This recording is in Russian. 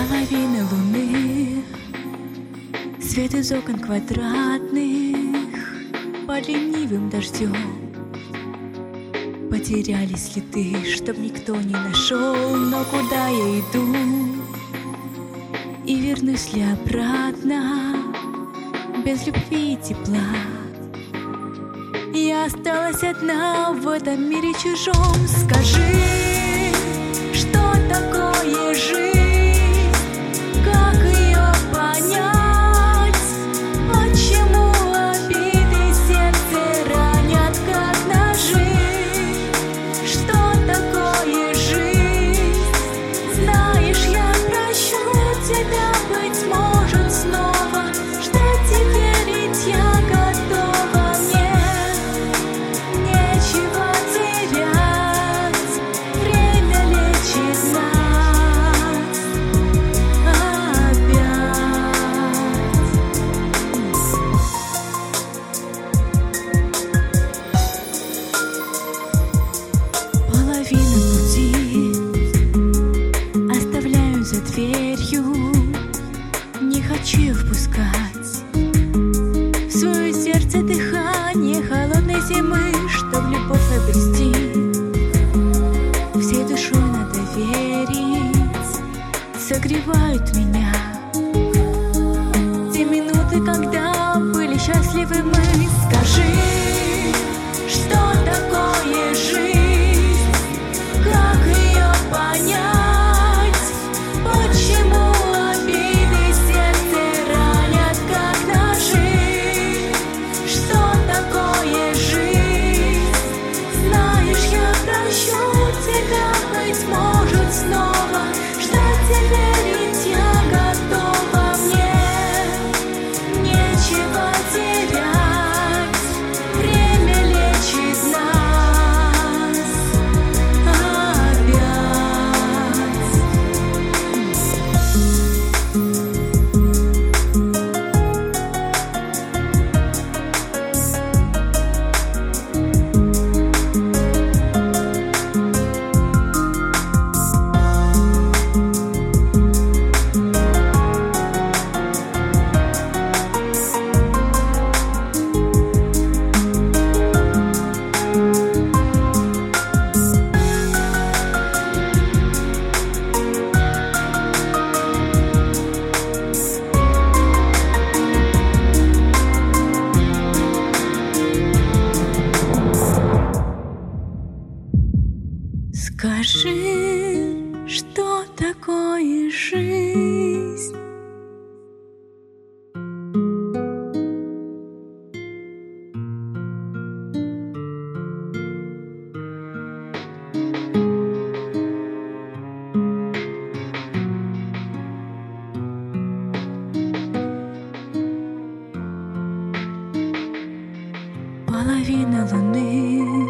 Половина луны, свет из окон квадратных, под ленивым дождем потерялись следы, чтоб никто не нашел. Но куда я иду и вернусь ли обратно без любви и тепла? Я осталась одна в этом мире чужом. Скажи, что такое жизнь, как ее понять? Почему обиды сердце ранят, как ножи? Что такое жизнь? Знаешь, я прощу тебя, быть может, снова. Ждать тебе ведь я готова. Мне нечего терять, время лечит нас опять. Половину пути оставляю за дверью, не хочу впускать в свое сердце дыхание холодной зимы, чтоб любовь обрести. Всей душой надо верить, согревают меня те минуты, когда были счастливы мы. Скажи, что такое жизнь, как ее понять? Почему обиды сердце ранят, как ножи? Что такое жизнь? Знаешь, я прощу тебя, быть может, снова. Ждать тебя ведь я готова. Мне нечего терять, время лечит нас опять. Скажи, что такое жизнь? Половина луны,